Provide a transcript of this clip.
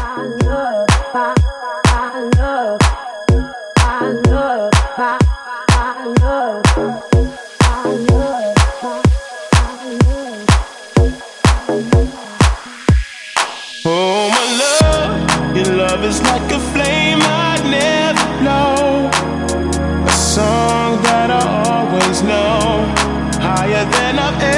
Oh, my love, your love is like a flame I'd never know. A song that I always know, higher than I've